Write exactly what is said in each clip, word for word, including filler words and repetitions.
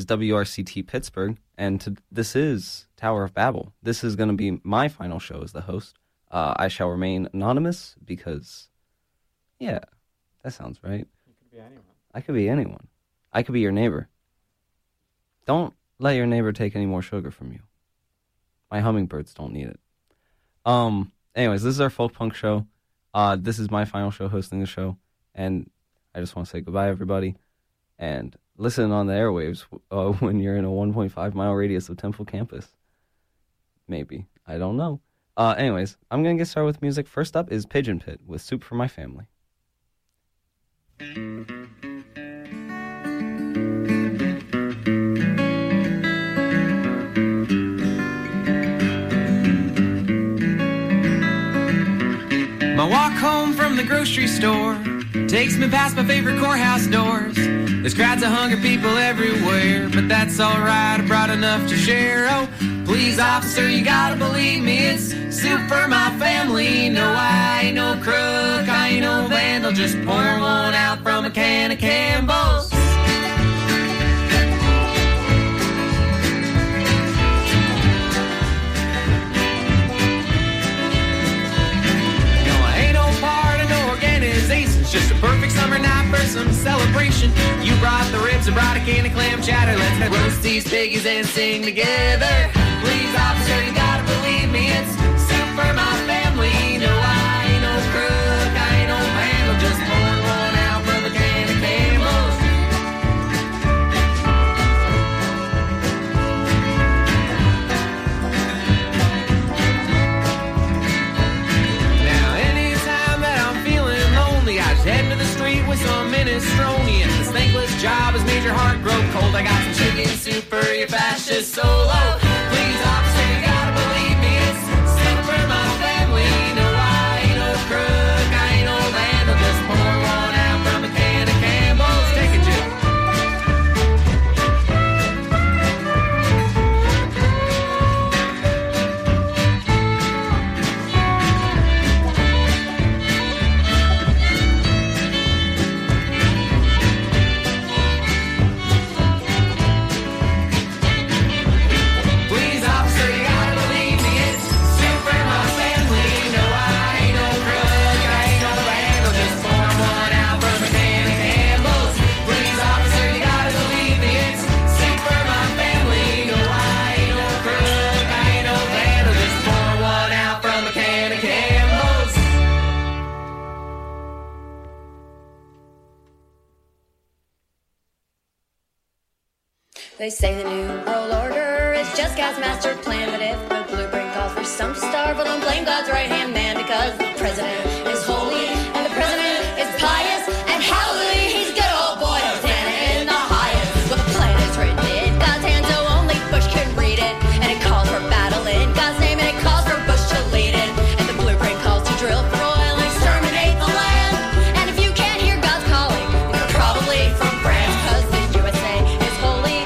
W R C T Pittsburgh, and to, this is Tower of Babel. This is going to be my final show as the host. Uh, I shall remain anonymous because, yeah, that sounds right. You could be anyone. I could be anyone. I could be your neighbor. Don't let your neighbor take any more sugar from you. My hummingbirds don't need it. Um. Anyways, this is our folk punk show. Uh, this is my final show hosting the show, and I just want to say goodbye, everybody, and listen on the airwaves uh, when you're in a one point five mile radius of Temple campus. Maybe. I don't know. Uh, anyways, I'm going to get started with music. First up is Pigeon Pit with Soup for My Family. My walk home from the grocery store takes me past my favorite courthouse doors. There's crowds of hungry people everywhere, but that's alright, I brought enough to share. Oh, please, officer, you gotta believe me, it's soup for my family. No, I ain't no crook, I ain't no vandal, just pour one out from a can of Campbell's. It's just a perfect summer night for some celebration. You brought the ribs, I brought a can of clam chowder. Let's roast these piggies and sing together. Please, officer, you gotta believe me, it's soup for my family. No, I ain't no crook, I ain't no vandal, just pour one out from a can of Campbell's. Heading to the street with some minestrone, and this thankless job has made your heart grow cold. I got some chicken soup for your fascist solo. Please, officer, you gotta believe me, it's soup for my family. No, I ain't no crook, I ain't no vandal, just pour one out from a can of Campbell's. Take it, Jim. They say the new world order is just God's master plan, but if the blueprint calls for some to starve, well, don't blame God's right-hand man, because the president is holy and the president is pious, and hallelujah, he's good old boy, Hosanna in the highest. Well, the plan is written in God's hand, so only Bush can read it, and it calls for battle in God's name, and it calls for Bush to lead it, and the blueprint calls to drill for oil and exterminate the land. And if you can't hear God's calling, you're probably from France, because the U S A is holy.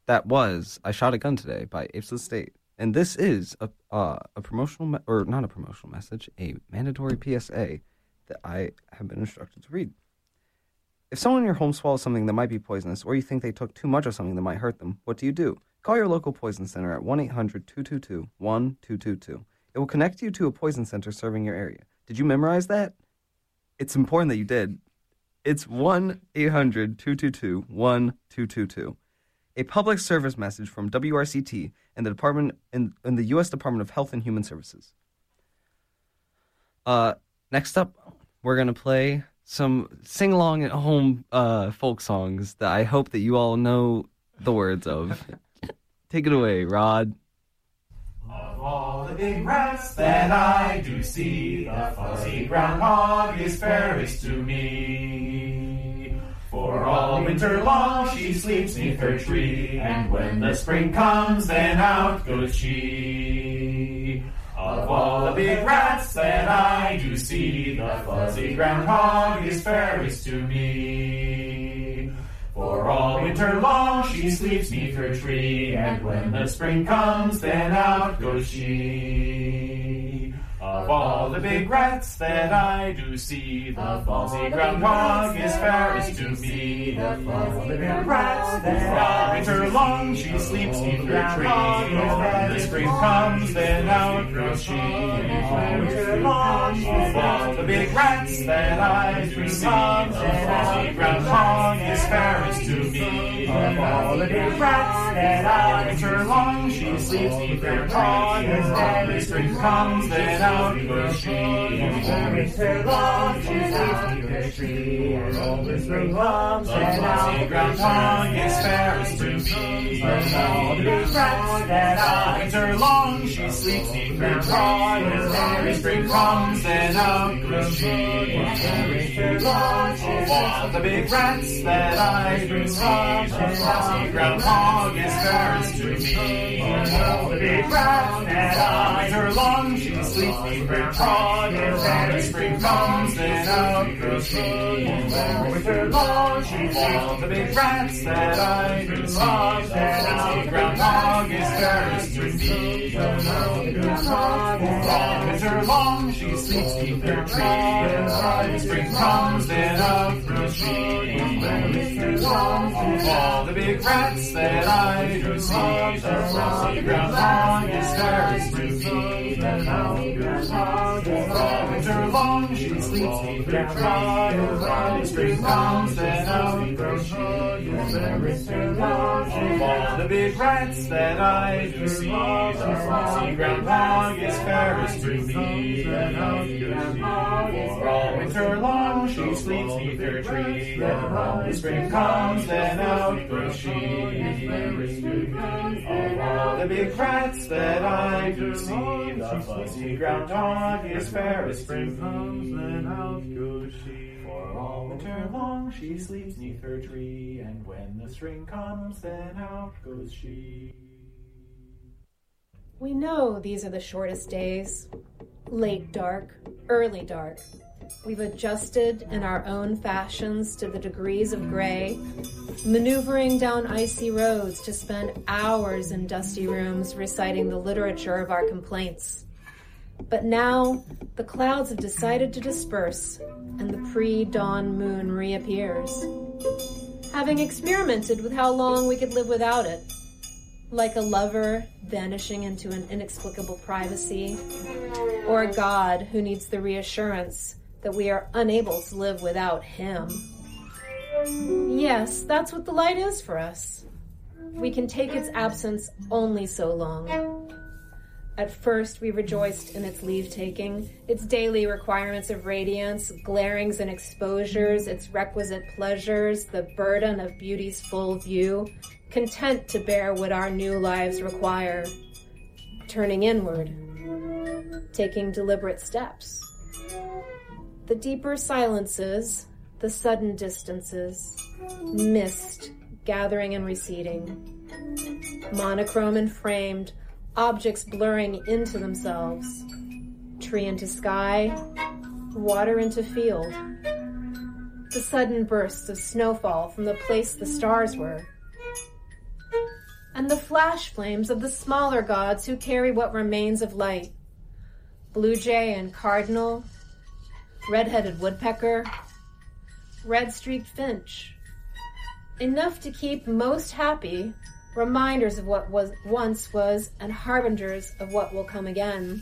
that was I Shot a Gun Today by Apes of the State. And this is a uh, a promotional, me- or not a promotional message, a mandatory P S A that I have been instructed to read. If someone in your home swallows something that might be poisonous, or you think they took too much of something that might hurt them, what do you do? Call your local poison center at one eight hundred two two two one two two two. It will connect you to a poison center serving your area. Did you memorize that? It's important that you did. It's one eight hundred two two two one two two two. A public service message from W R C T and the Department in, in the U S Department of Health and Human Services. Uh, next up, we're gonna play some sing-along at home uh, folk songs that I hope that you all know the words of. Take it away, Rod. Of all the big rats that I do see, the fuzzy groundhog is fairest to me. For all winter long she sleeps neath her tree, and when the spring comes, then out goes she. Of all the big rats that I do see, the fuzzy groundhog is fairest to me. For all winter long she sleeps neath her tree, and when the spring comes, then out goes she. Of all the big rats that I do see, the fuzzy groundhog is fairest to me. Of all the big rats that all winter long she sleeps neath her tree, and when the spring comes, then out goes she. Of all the big rats that I do see, the fuzzy groundhog is fairest to me. Of all the big rats that all winter long she sleeps neath her tree, and when the spring comes, then out goes she. All winter long she sleeps neath her tree, and all the spring comes, then out groundhog is fairest to me. Of all the big rats that all winter long she sleeps neath her tree, and when the spring comes, then out goes she. Of all the big rats that I do see, the fuzzy groundhog is fairest to me. Of all the big rats that all winter long she sleeps neath her tree, and when the spring comes, then out goes she. Of winter long she sleeps the big rats that I do see, the fuzzy groundhog is fairest to me. Of all winter long she sleeps neath her tree, and when the spring comes, then out goes she. Of all the big rats that I do see, the fuzzy groundhog is fairest to me. Of all winter long she sleeps neath her tree, and when the spring comes, then out goes she. Of all the big rats that I do see, the fuzzy groundhog is fairest to me. For all winter long she sleeps neath her tree, and when the spring comes, then out goes she. Of all the big rats that I do see, the fuzzy groundhog is fairest to me. For all winter long she sleeps neath her tree, and when the spring comes, then out goes she. We know these are the shortest days. Late dark, early dark. We've adjusted in our own fashions to the degrees of gray, maneuvering down icy roads to spend hours in dusty rooms reciting the literature of our complaints. But now, the clouds have decided to disperse, and the pre-dawn moon reappears. Having experimented with how long we could live without it, like a lover vanishing into an inexplicable privacy, or a God who needs the reassurance that we are unable to live without him. Yes, that's what the light is for us. We can take its absence only so long. At first, we rejoiced in its leave-taking, its daily requirements of radiance, glarings and exposures, its requisite pleasures, the burden of beauty's full view, content to bear what our new lives require, turning inward, taking deliberate steps. The deeper silences, the sudden distances, mist gathering and receding, monochrome and framed, objects blurring into themselves, tree into sky, water into field, the sudden bursts of snowfall from the place the stars were, and the flash flames of the smaller gods who carry what remains of light. Blue jay and cardinal, red-headed woodpecker, red-streaked finch. Enough to keep most happy, reminders of what was once was and harbingers of what will come again.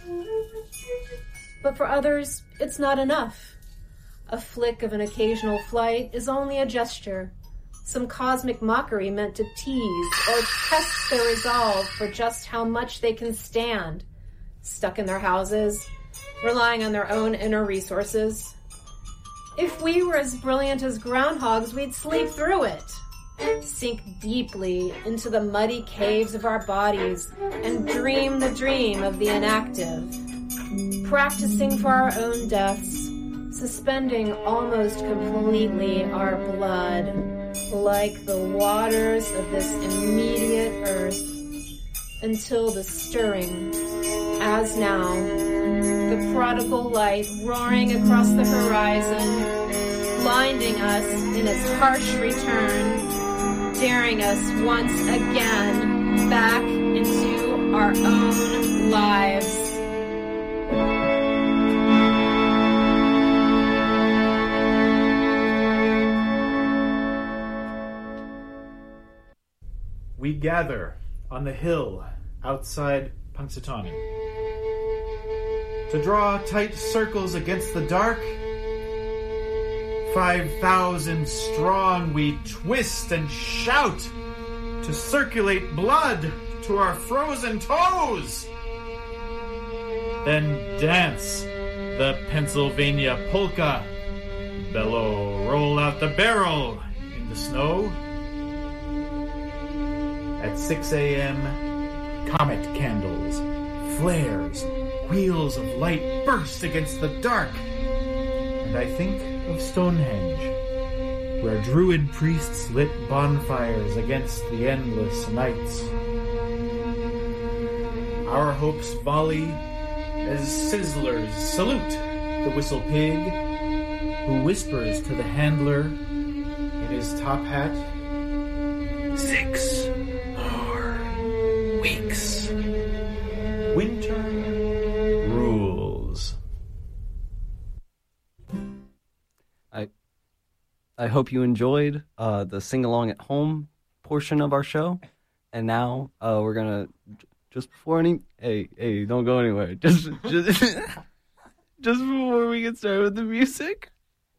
But for others, it's not enough. A flick of an occasional flight is only a gesture, some cosmic mockery meant to tease or test their resolve for just how much they can stand, stuck in their houses, relying on their own inner resources. If we were as brilliant as groundhogs, we'd sleep through it, sink deeply into the muddy caves of our bodies and dream the dream of the inactive, practicing for our own deaths, suspending almost completely our blood, like the waters of this immediate earth, until the stirring, as now, the prodigal light roaring across the horizon, blinding us in its harsh return, daring us once again back into our own lives. We gather on the hill outside Punxsutawney to draw tight circles against the dark. Five thousand strong we twist and shout to circulate blood to our frozen toes. Then dance the Pennsylvania polka. Bellow, roll out the barrel in the snow. At six a.m., comet candles, flares, wheels of light burst against the dark. And I think of Stonehenge, where druid priests lit bonfires against the endless nights. Our hopes volley as sizzlers salute the whistle pig, who whispers to the handler in his top hat, "Six more weeks. Winter rules." I I hope you enjoyed uh, the sing-along at home portion of our show. And now uh, we're going to, just before any, hey, hey, don't go anywhere. Just, just, just before we get started with the music,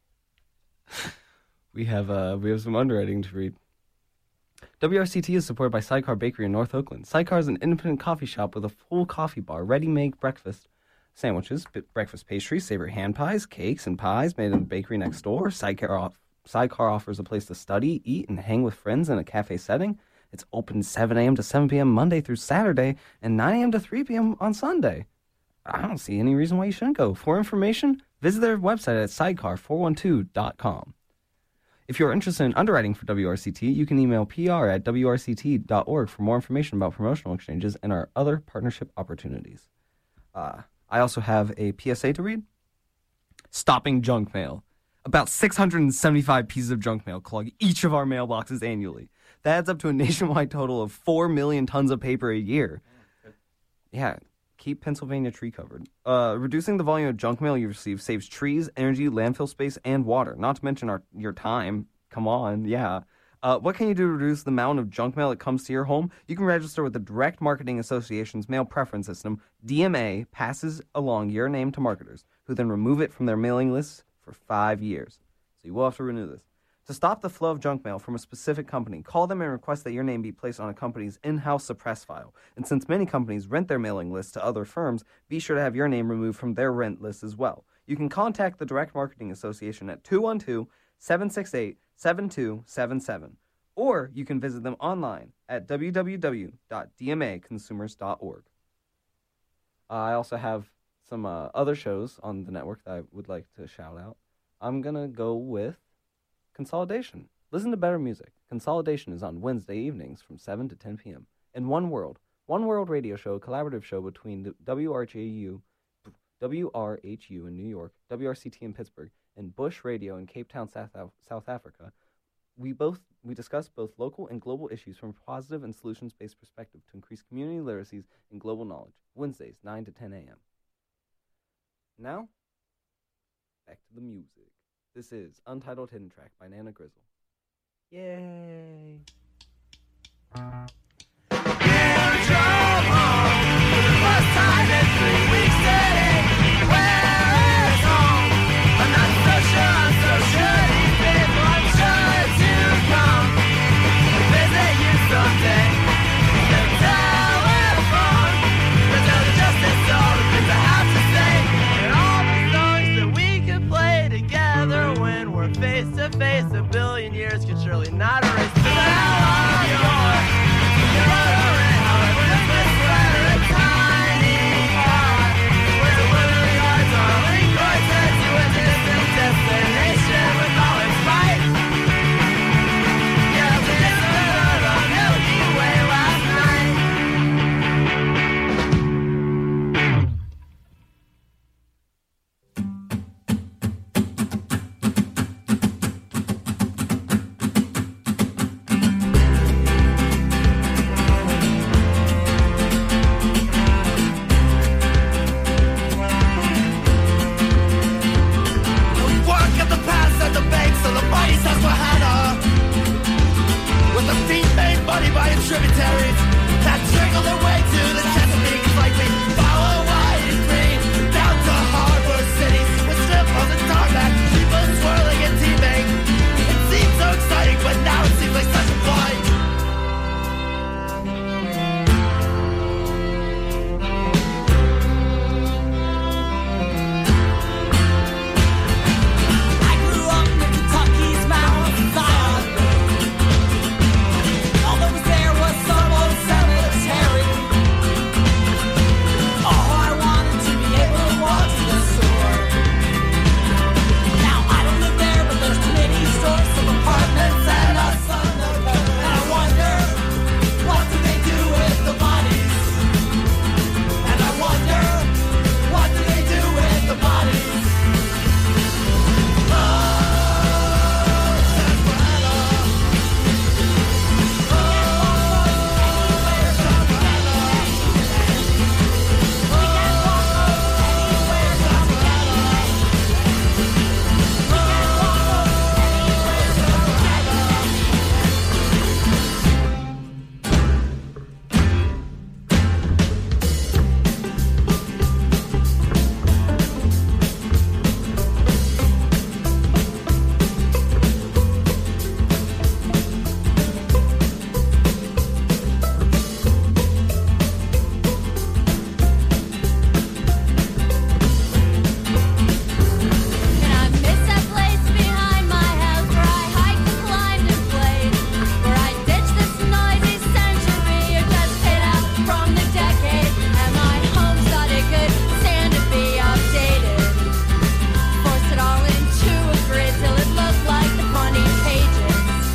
we have uh, we have some underwriting to read. W R C T is supported by Sidecar Bakery in North Oakland. Sidecar is an independent coffee shop with a full coffee bar, ready-made breakfast sandwiches, breakfast pastries, savory hand pies, cakes, and pies made in the bakery next door. Sidecar, off- Sidecar offers a place to study, eat, and hang with friends in a cafe setting. It's open seven a.m. to seven p.m. Monday through Saturday and nine a.m. to three p.m. on Sunday. I don't see any reason why you shouldn't go. For information, visit their website at sidecar four one two dot com. If you're interested in underwriting for W R C T, you can email P R at W R C T dot org for more information about promotional exchanges and our other partnership opportunities. Uh, I also have a P S A to read. Stopping junk mail. About six hundred seventy-five pieces of junk mail clog each of our mailboxes annually. That adds up to a nationwide total of four million tons of paper a year. Yeah, keep Pennsylvania tree covered. Uh, reducing the volume of junk mail you receive saves trees, energy, landfill space, and water. Not to mention our your time. Come on, yeah. Uh, what can you do to reduce the amount of junk mail that comes to your home? You can register with the Direct Marketing Association's mail preference system. D M A passes along your name to marketers, who then remove it from their mailing lists for five years. So you will have to renew this. To stop the flow of junk mail from a specific company, call them and request that your name be placed on a company's in-house suppress file. And since many companies rent their mailing lists to other firms, be sure to have your name removed from their rent list as well. You can contact the Direct Marketing Association at two one two, seven six eight, seven two seven seven, or you can visit them online at w w w dot d m a consumers dot org. Uh, I also have some uh, other shows on the network that I would like to shout out. I'm going to go with Consolidation. Listen to better music. Consolidation is on Wednesday evenings from seven to ten p.m. And One World. One World Radio Show, a collaborative show between the W R H U, W R H U in New York, W R C T in Pittsburgh, and Bush Radio in Cape Town, South, South Africa, we both we discuss both local and global issues from a positive and solutions-based perspective to increase community literacies and global knowledge. Wednesdays, nine to ten a.m. Now, back to the music. This is Untitled Hidden Track by Nana Grizzle. Yay! Face to face, a billion years could surely not erase the hell of your however, this is sweater, a tiny heart. Where the literary arts are link courses to a distant destination with all its fight. Yeah, we discovered the Milky Way last night. Tributaries that trickle their way to the Chesapeake. It's like we follow white and green down to harbor cities with strip malls and tarmac, people swirling and teaming. It seems so exciting, but now it seems like such a blight. I grew up near Kentucky's mountains. All that was there was some old cemetery. Oh, I wanted to be able to walk to the store. Now I don't live there, but there's too many stores, some apartments and a son of a. And I wonder, what do they do with the bodies? And I wonder, what do they do with the bodies? And I miss that place behind my house where I hiked and climbed and played, where I ditched this noisy century or just hid out from the decade, and my home thought it could stand to be outdated. Force it all into a grid till it looked like the funny pages.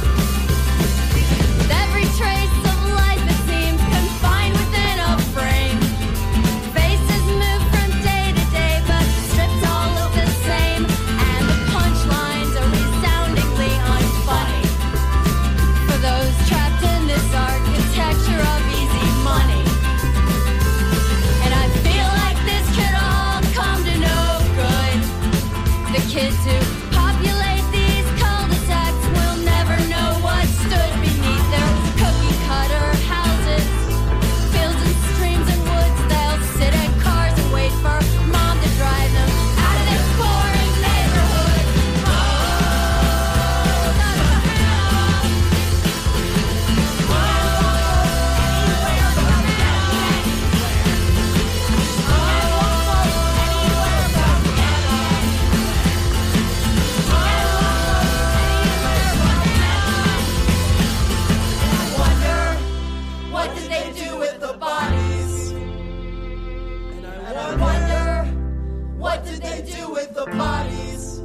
With every trace of life it seems confined within a frame. Faces move from day to day, but strips all look the same, and the punchlines are resoundingly unfunny for those trapped in this architecture of easy money. And I feel like this could all come to no good. The kids who populate these cul-de-sacs will never know what stood beneath their cookie cutter houses. Fields and streams and woods, they'll sit in cars and wait for mom to drive them out of this boring neighborhood. Oh, I wonder, what did they do with the bodies? And I wonder, what did they do with the bodies?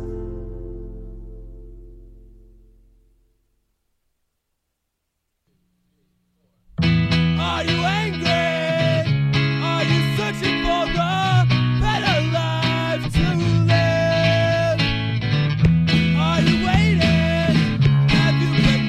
Are you angry? Are you searching for a better life to live? Are you waiting? Have you been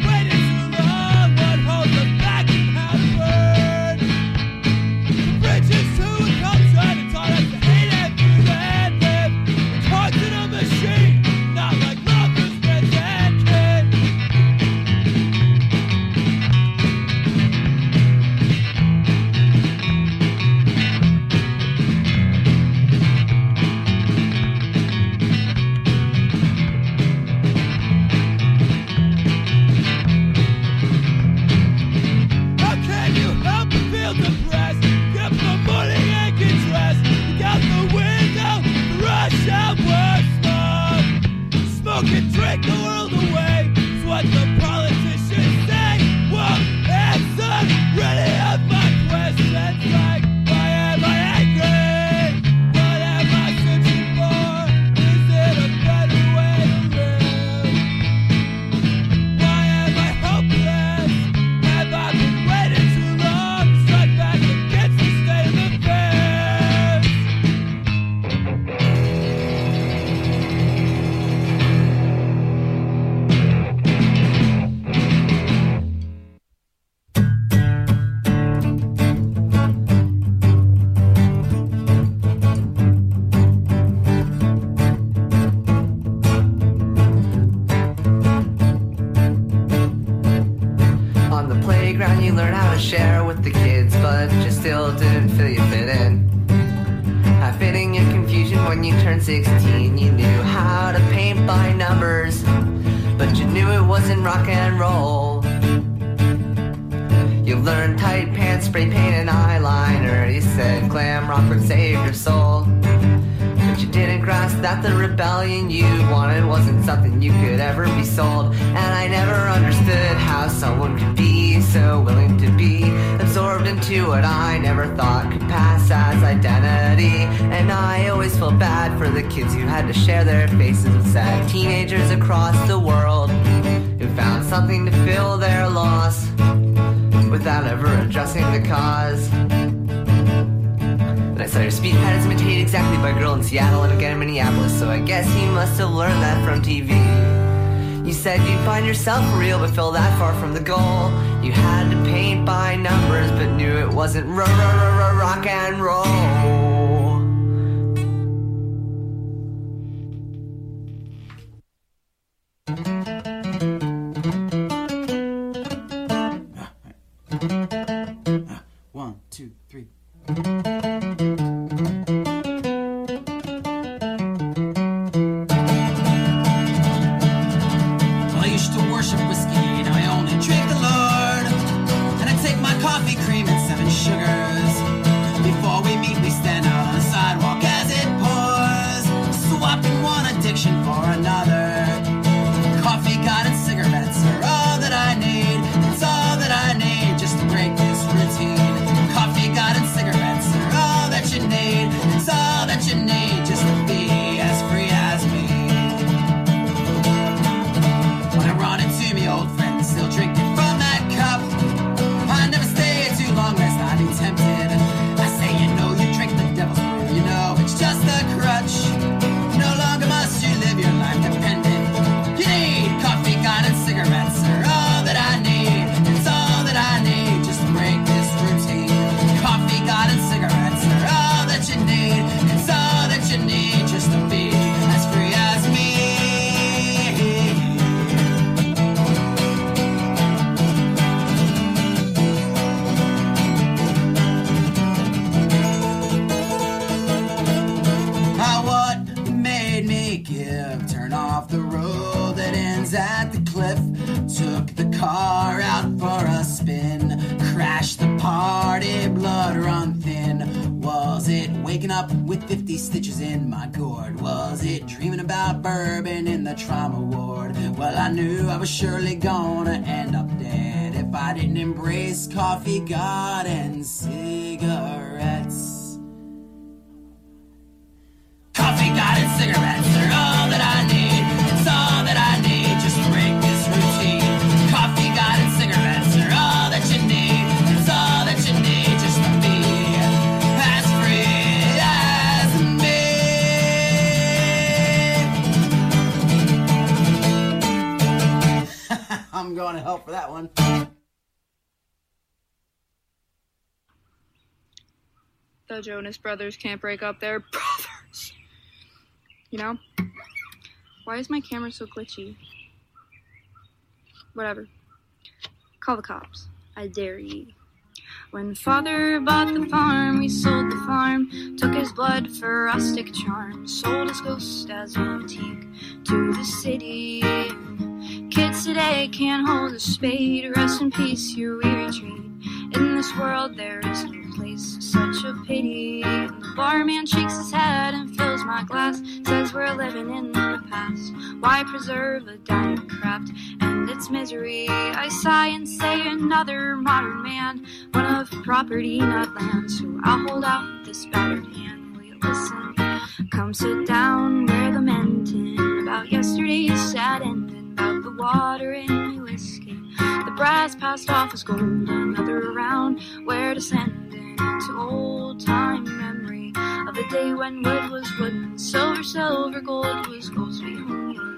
share with the kids, but you still didn't feel you fit in. Half fitting your confusion when you turned sixteen. You knew how to paint by numbers, but you knew it wasn't rock and roll. You learned tight pants, spray paint, and eyeliner. You said glam rock would save your soul, but you didn't grasp that the rebellion you wanted wasn't something you could ever be sold. And I never understood how someone could be so willing to be absorbed into what I never thought could pass as identity. And I always felt bad for the kids who had to share their faces with sad teenagers across the world who found something to fill their loss without ever addressing the cause. Then I saw your speed patterns imitated exactly by a girl in Seattle and again in Minneapolis, so I guess you must have learned that from T V. You said you'd find yourself real but fell that far from the goal. You had to paint by numbers but knew it wasn't r- r- r- rock and roll. One, two, three. I used to worship whiskey, now I only drink the Lord. And I take my coffee cream and seven sugars. Before we meet, we stand out on the sidewalk as it pours, swapping one addiction for another. Coffee, God, and cigarettes are all that I need. It's all that I need just to break this routine. Coffee, God, and cigarettes are all that you need. It's all that you need just to be as free as me. When I run into me old friends still drinking from that cup, I never stay too long lest I be tempted. I say, you know, you drink the devil's brew, you know, it's just a crutch. No longer must you live your life dependent. You need coffee, God, and cigarettes are all that I need. It's all that I need just to break this routine. Coffee, God, and cigarettes are all that you need. It's all that you need just to be as free as me. Ah, what made me give? Turn off the road that ends at the cliff. Took the car out for a spin. Crashed the party, blood run thin. Was it waking up with fifty stitches in my gourd? Was it dreaming about bourbon in the trauma ward? Well, I knew I was surely gonna end up dead if I didn't embrace coffee, God, and cigarettes. Coffee, God, and cigarettes are all that I need. It's all that I need just to break this routine. Coffee, God, and cigarettes are all that you need. It's all that you need just to be as free as me. I'm going to help for that one. The Jonas Brothers can't break up their brothers. You know? Why is my camera so glitchy? Whatever. Call the cops. I dare ye. When father bought the farm, we sold the farm. Took his blood for rustic charm. Sold his ghost as antique to the city. Kids today can't hold a spade. Rest in peace, your weary trade. In this world there is no place, such a pity. And the barman shakes his head and fills my glass. Says we're living in the past. Why preserve a dying craft and its misery? I sigh and say another modern man, one of property, not land. So I'll hold out this battered hand. Will you listen? Come sit down where the men tin about yesterday's sad ending, about the water in my whiskey. The brass passed off as gold, another round where descending into old time memory of the day when wood was wood and silver, silver, gold was gold, sweet home was.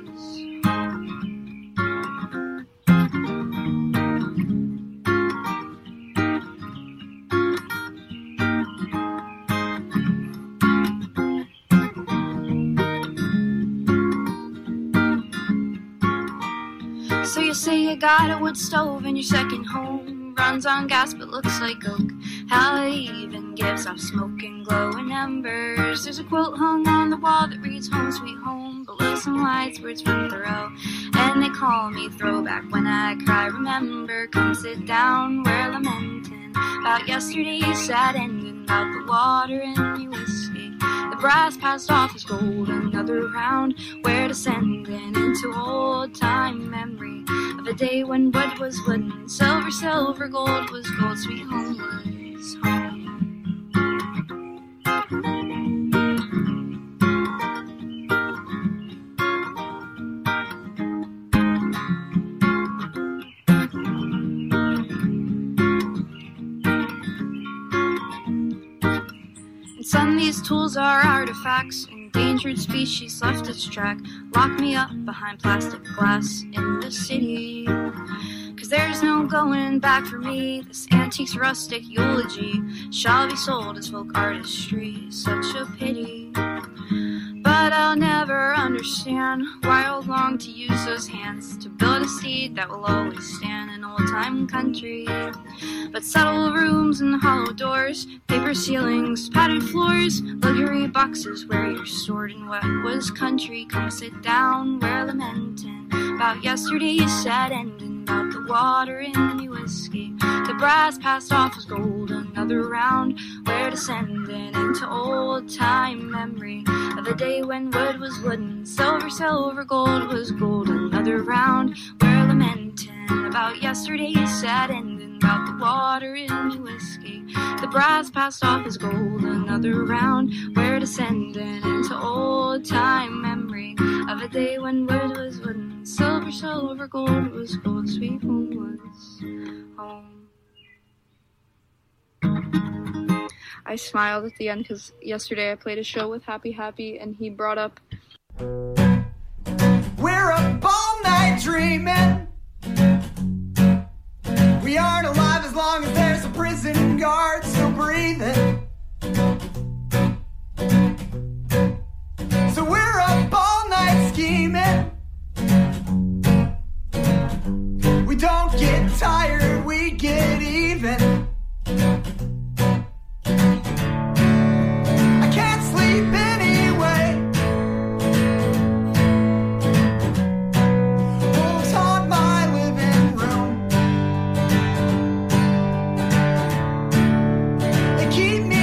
So you say you got a wood stove in your second home. runs on gas but looks like oak. How it even gives off smoke and glowing embers. There's a quote hung on the wall that reads "Home Sweet Home" below some wise words from Thoreau. And they call me throwback when I cry. Remember, come sit down, we're lamenting about yesterday's sad ending, about the water in your whiskey. The brass passed off as gold, another round. We're descending into old time memory of a day when wood was wood and silver, silver, gold was gold. Sweet home was home. Some of these tools are artifacts, endangered species left its track. Lock me up behind plastic glass in the city, 'cause there's no going back for me. This antique's rustic eulogy shall be sold as folk artistry. Such a pity. But I'll never understand why I long to use those hands to build a seed that will always stand in old-time country. But subtle rooms and hollow doors, paper ceilings, padded floors, luxury boxes where you're stored in what was country. Come sit down, we're lamenting about yesterday's sad ending, about the water in your whiskey. The brass passed off as gold, another round. We're descending into old-time memory of the day when wood was wooden, silver, silver, gold was gold. Another round, we're lamenting about yesterday's sad ending, about the water in your whiskey. The brass passed off as gold, another round. We're descending into old-time memory of a day when wood was wooden, silver, silver, gold was gold. Sweet home was home. I smiled at the end because yesterday I played a show with Happy Happy and he brought up, we're up all night dreaming. We aren't alive as long as there's a prison guard still breathing. So we're up all night scheming. We don't get tired, we get even. I can't sleep anyway. Wolves haunt my living room. They keep me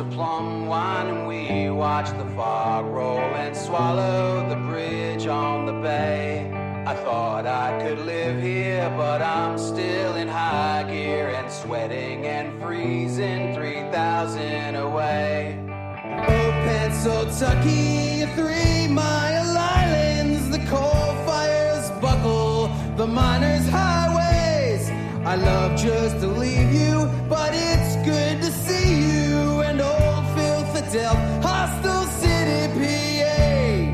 of plum wine and we watched the fog roll and swallow the bridge on the bay. I thought I could live here, but I'm still in high gear and sweating and freezing three thousand away. Oh, Pennsylvania, three-mile islands, the coal fires buckle, the miners' highways. I love just to leave you, but it's good to see you. And old Philadelphia, Hostel City, P A,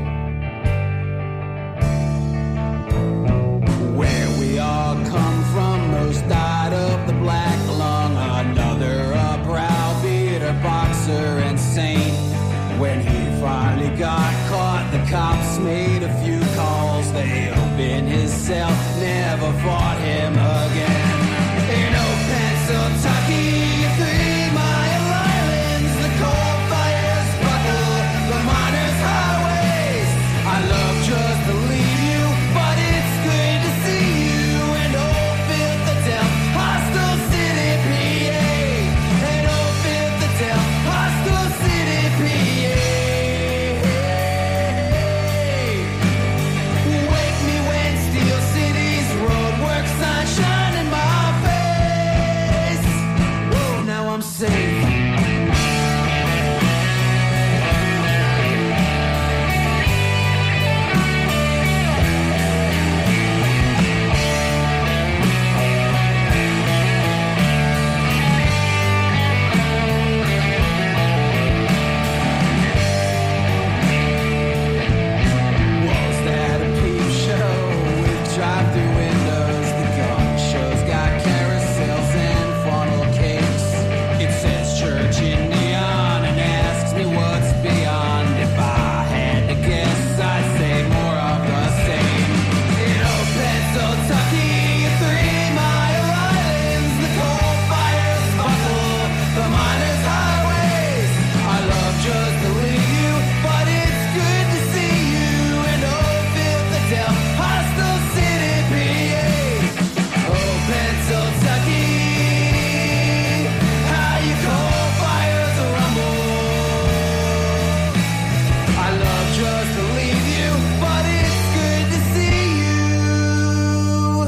where we all come from. Most died of the black lung, another a browbeater, boxer and saint. When he finally got caught, the cops made a few calls. They opened his cell, never fought him again. In old Pennsylvania, three-mile islands, the coal fires buckle, the miners' highways. I love just to leave you, but it's good to see you. And old Philadelphia, Hostel City, P A. And old Philadelphia, Hostel City, P A. Wake me when Steel City's roadworks sunshine in my face. Whoa, now I'm safe. Was that a peep show with drive-through windows? The gun show's got carousels and funnel cakes. It says church in neon and asks me what's beyond. If I had to guess, I'd say more of the same. In old Pennsylvania, three-mile islands, the coal fires buckle, the miners' highways. I love just to leave you, but it's good to see you. And old Philadelphia, Hostel City, P A. Oh, Pennsylvania, how you coal fires rumble. I love just to leave you, but it's good to see you.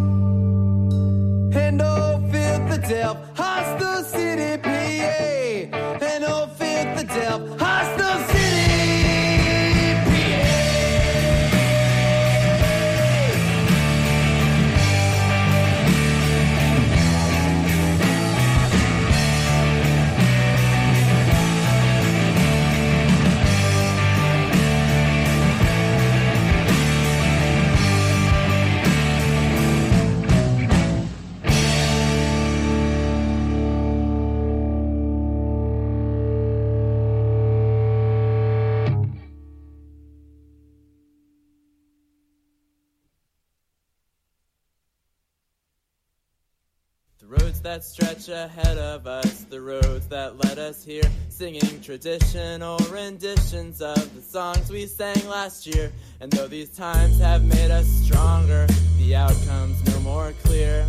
And old Philadelphia, Hostel City, P A. And old Philadelphia, Hostel City, P A. The roads that stretch ahead of us, the roads that led us here, singing traditional renditions of the songs we sang last year. And though these times have made us stronger, the outcome's no more clear.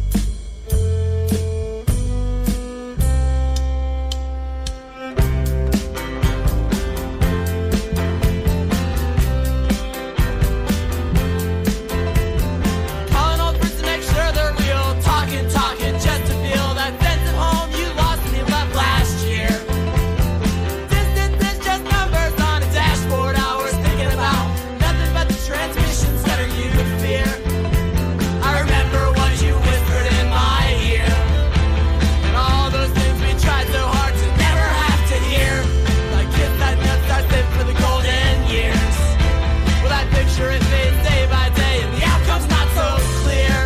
Calling old friends to make sure they're real, talking, talking, just to feel that sense of home you lost when you left last year. Distance is just numbers on a dashboard, hours thinking about nothing but the transmissions that are you to fear. I remember what you whispered in my ear, and all those things we tried so hard to never have to hear. Like kids that nuts I saved for the golden years. Well, I picture it fades day by day, and the outcome's not so clear.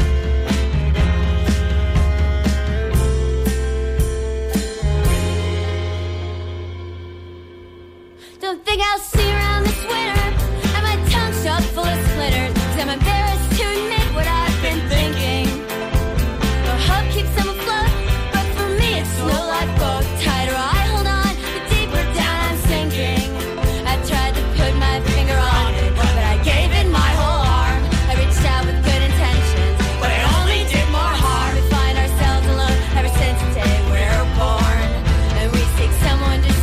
Don't think I'll see you around this winter. And my tongue's stuck full of splinters. Cause I'm embarrassed to admit what I've been thinking. The hope keeps them afloat, but for me it's no lifeboat. Tighter I hold on, the deeper down I'm sinking. I tried to put my finger on it, but I gave it my whole arm. I reached out with good intentions, but I only did more harm. We find ourselves alone ever since the day we're born, and we seek someone to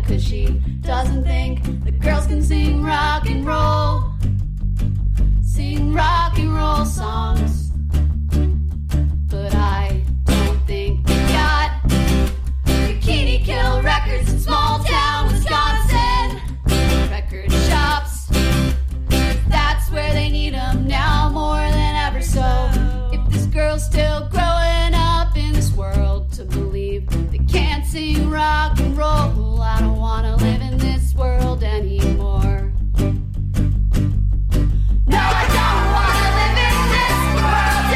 cause she doesn't think the girls can sing rock and roll. Sing rock and roll songs. But I don't think we got Bikini Kill records in small town Wisconsin. Record shops, that's where they need them now more than ever. So if this girl's still growing up in this world to believe they can't sing rock and roll, I don't wanna live in this world anymore. No, I don't wanna live in this world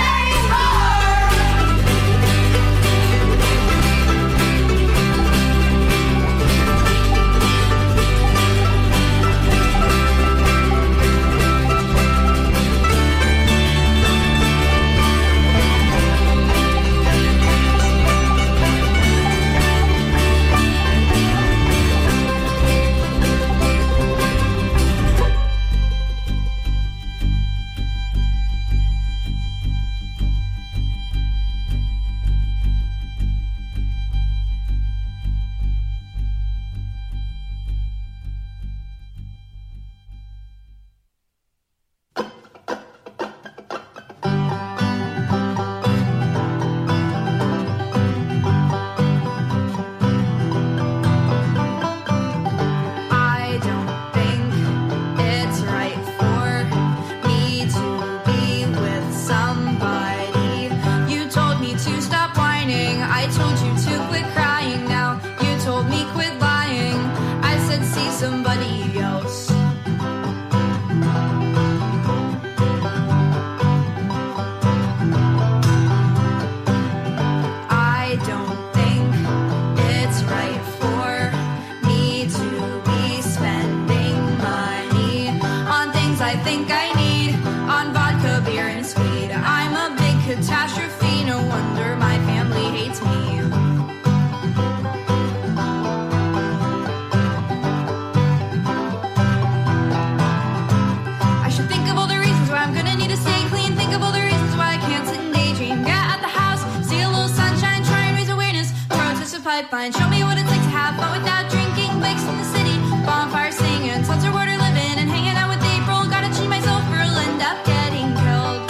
pipeline. Show me what it's like to have fun without drinking. Bakes in the city, bonfire singing, seltzer water living, and hanging out with April. Gotta cheat myself or I'll end up getting killed.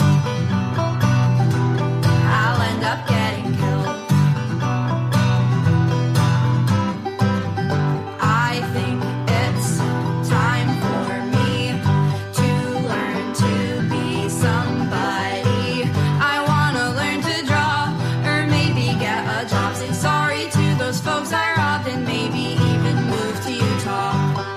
I'll end up getting killed. I think it's time for me to learn to be somebody. I wanna learn to draw or maybe get a job. Say sorry to those folks I robbed and maybe even move to Utah.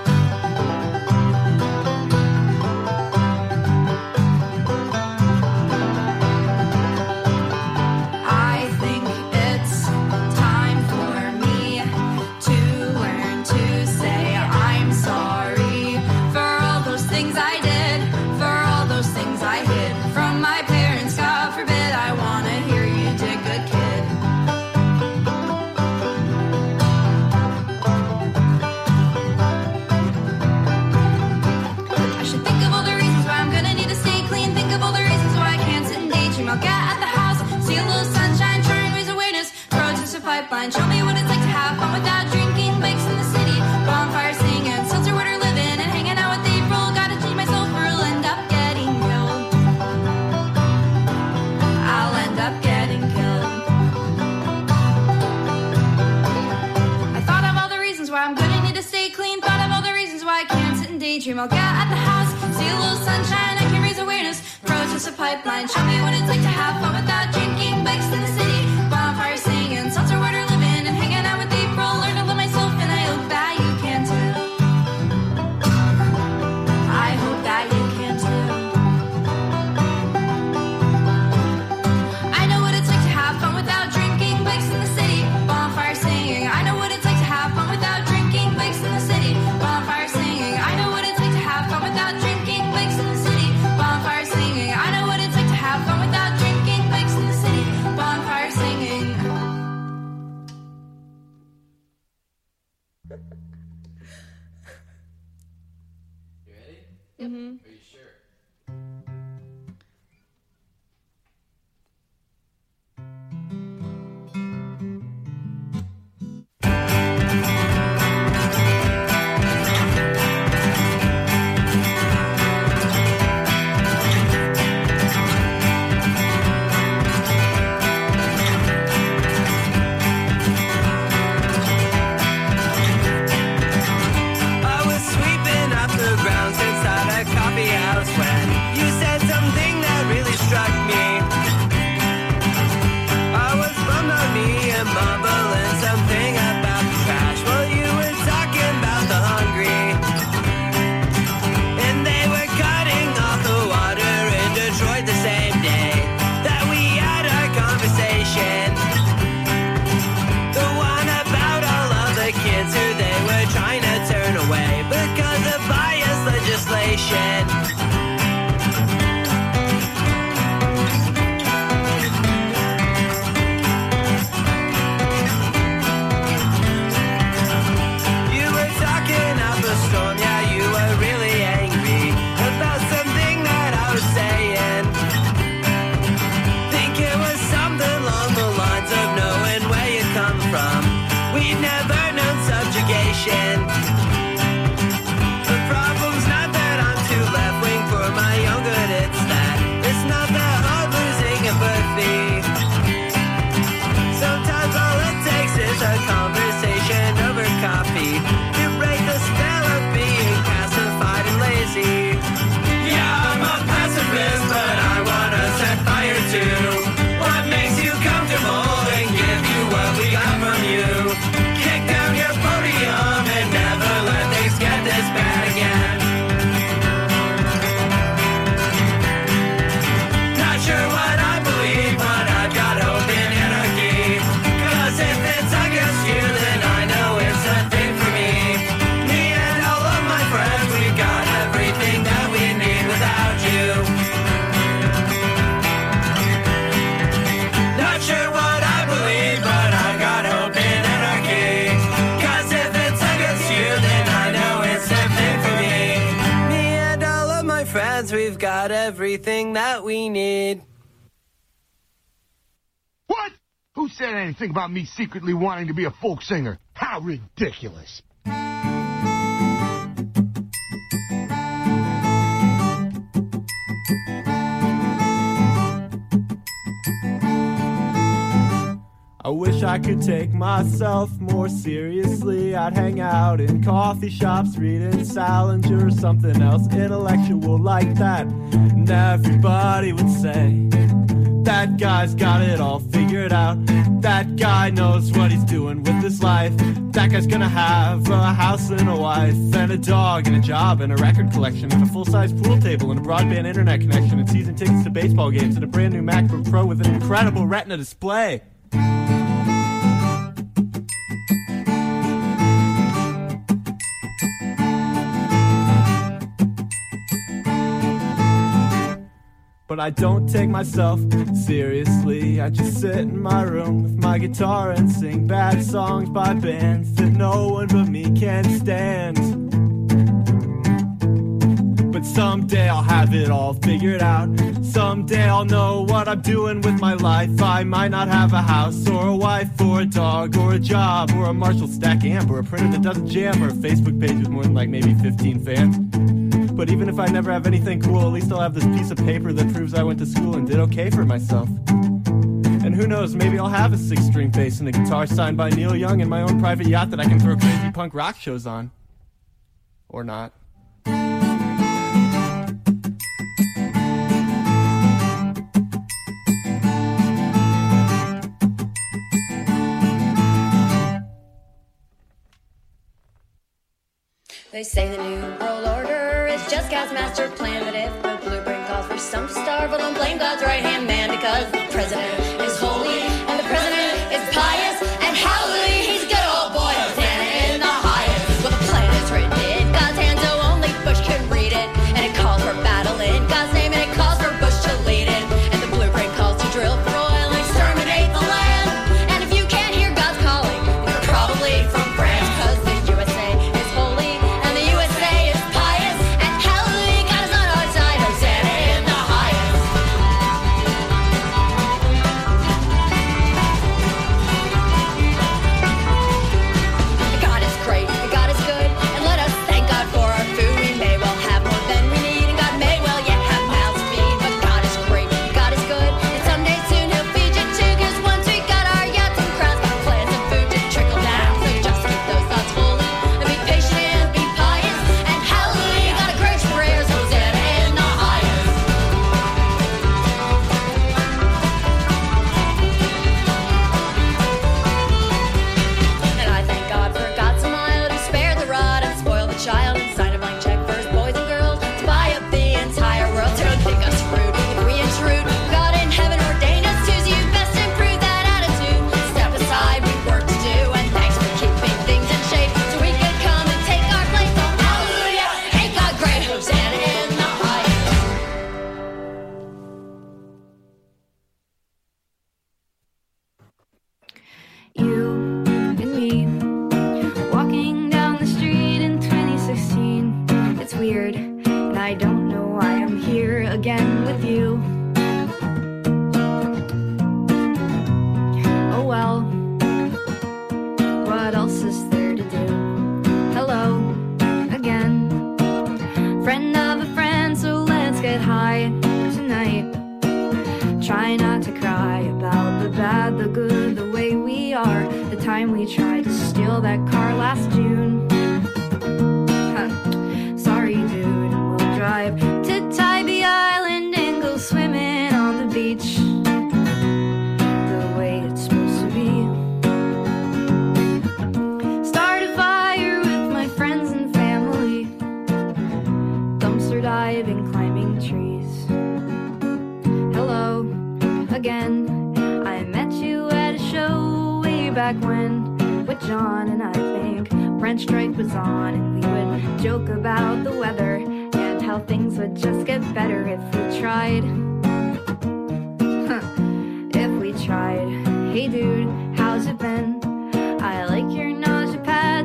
I think it's time for me to learn to say I'm sorry for all those things I did, for all those things I hid from my parents. God forbid I wanna hear you did good, kid. I should think of all the reasons why I'm gonna need to stay clean. Think of all the reasons why I can't sit and daydream. I'll get at the house, see a little sunshine, try and raise awareness. Protest a pipeline, show me what it's like to have fun without drinking. Bakes in the city, bonfire singing, seltzer water living, and hanging out with April. Gotta change myself or I'll end up getting killed. I'll end up getting killed. I thought of all the reasons why I'm gonna need to stay clean. Thought of all the reasons why I can't sit and daydream. I'll get at the house, see a little sunshine, I can raise awareness. Protest a pipeline, show me what it's like to have fun without drinking. Bakes in the city, bonfire singing, seltzer water living, and hanging out with April. Learn to love myself, and I hope that you can too. I hope that you can too. I know what it's like to have fun without drinking. Bakes in the city, bonfire singing. I know what it's like to have fun without drinking. Bakes in the city, bonfire singing. I know what it's like to have fun without drinking. Bakes in the city, bonfire singing. I know what it's like to have fun without drinking. Bakes in the city, bonfire singing. Mm-hmm. Are you sure? friends, we've got everything that we need. What? Who said anything about me secretly wanting to be a folk singer? How ridiculous. I wish I could take myself more seriously. I'd hang out in coffee shops reading Salinger or something else intellectual like that. And everybody would say, that guy's got it all figured out. That guy knows what he's doing with his life. That guy's gonna have a house and a wife and a dog and a job and a record collection and a full-size pool table and a broadband internet connection and season tickets to baseball games and a brand new MacBook Pro with an incredible Retina display. But I don't take myself seriously. I just sit in my room with my guitar and sing bad songs by bands that no one but me can stand. But someday I'll have it all figured out. Someday I'll know what I'm doing with my life. I might not have a house or a wife or a dog or a job or a Marshall stack amp or a printer that doesn't jam or a Facebook page with more than like maybe fifteen fans. But even if I never have anything cool, at least I'll have this piece of paper that proves I went to school and did okay for myself. And who knows, maybe I'll have a six-string bass and a guitar signed by Neil Young and my own private yacht that I can throw crazy punk rock shows on. Or not. They say the new world order is just God's master plan, but if the blueprint calls for some to starve, well, don't blame God's right-hand man, because the president is holy and the president is pious, and hallelujah, he's a good old boy, Hosanna in the highest. Well, the plan is written in God's hand, so only Bush can read it, and it calls for battle in God's name, and it calls for Bush to lead it, and the blueprint calls to drill for oil and exterminate the land. And if you can't hear God's calling, you're probably from France, because the U S A is holy.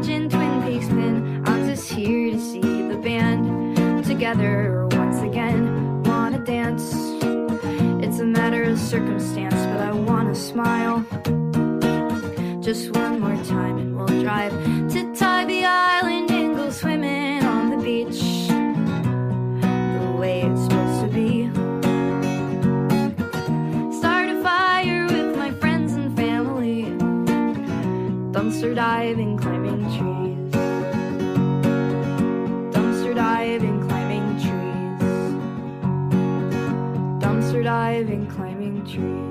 Together once again. circumstance, but I wanna smile. Just one more time and we'll drive to Tybee Island and go swimming on the beach the way it's supposed to be. Start a fire with my friends and family, dumpster diving, climbing trees. Dumpster diving, climbing trees. Dumpster diving, climbing trees.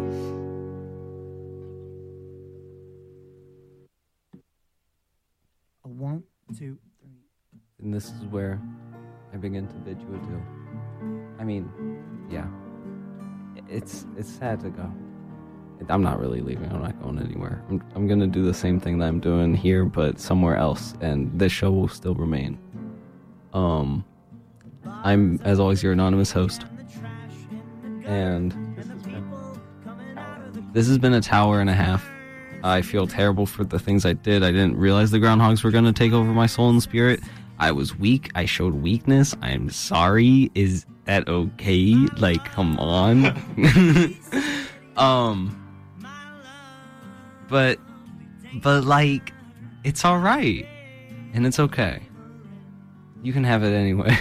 One, two, three. And this is where I begin to bid you adieu. I mean, yeah. It's it's sad to go. I'm not really leaving. I'm not going anywhere. I'm I'm gonna do the same thing that I'm doing here, but somewhere else, and this show will still remain. Um, I'm, as always, your anonymous host, and this has been a tower and a half. I feel terrible for the things I did. I didn't realize the groundhogs were gonna take over my soul and spirit. I was weak. I showed weakness. I'm sorry. Is that okay? Like, come on. um, but, but like, it's all right, and it's okay. You can have it anyway.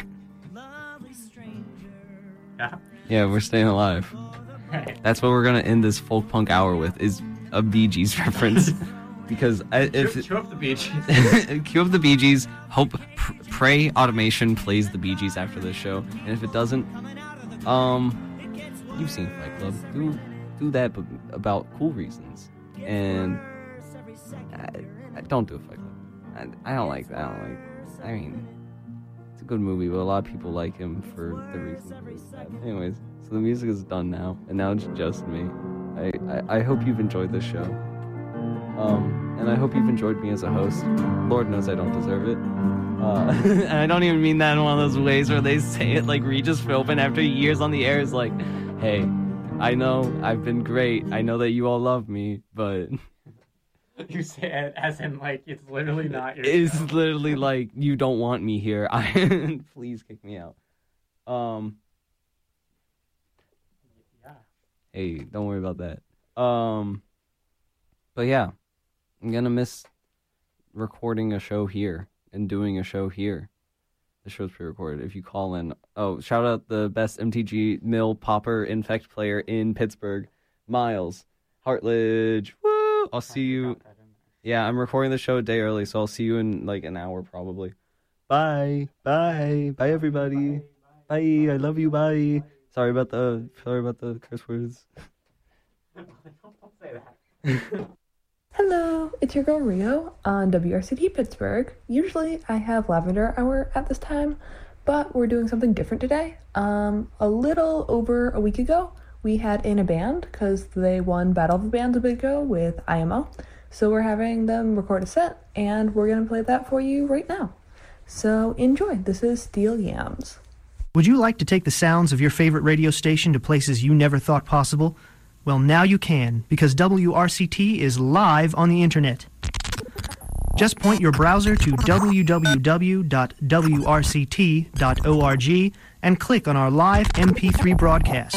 Yeah. Yeah, we're staying alive. That's what we're gonna end this folk punk hour with, is a Bee Gees reference. Because I, if Cue, cue up the Bee Gees. cue up the Bee Gees. Hope, pr- pray automation plays the Bee Gees after this show, and if it doesn't, um, you've seen Fight Club. Do do that, but about cool reasons. And I, I don't do a Fight Club. I, I don't like that. I don't like. I mean, it's a good movie, but a lot of people like him for the reasons. He's bad. Anyways, so the music is done now, and now it's just me. I I, I hope you've enjoyed this show. Um, and I hope you've enjoyed me as a host. Lord knows I don't deserve it. Uh, and I don't even mean that in one of those ways where they say it like Regis Philbin after years on the air is like, hey, I know I've been great. I know that you all love me, but... You say it as in, like, it's literally not your It's show. literally like, you don't want me here. I Please kick me out. Um. Yeah. Hey, don't worry about that. Um. But yeah, I'm gonna miss recording a show here and doing a show here. The show's pre-recorded. If you call in, oh, shout out the best M T G Mill Popper Infect player in Pittsburgh, Miles Hartledge. Woo! I'll see you. Yeah, I'm recording the show a day early, so I'll see you in like an hour probably. Bye, bye, bye, everybody. Bye. Bye. I love you. Bye. Sorry about the sorry about the curse words. Don't say that. Hello, it's your girl Rio on W R C T Pittsburgh. Usually I have Lavender Hour at this time, but we're doing something different today. Um, a little over a week ago, we had in a band because they won Battle of the Bands a bit ago with I M O. So we're having them record a set, and we're going to play that for you right now. So enjoy. This is Steel Yams. Would you like to take the sounds of your favorite radio station to places you never thought possible? Well, now you can, because W R C T is live on the internet. Just point your browser to w w w dot w r c t dot org and click on our live M P three broadcast.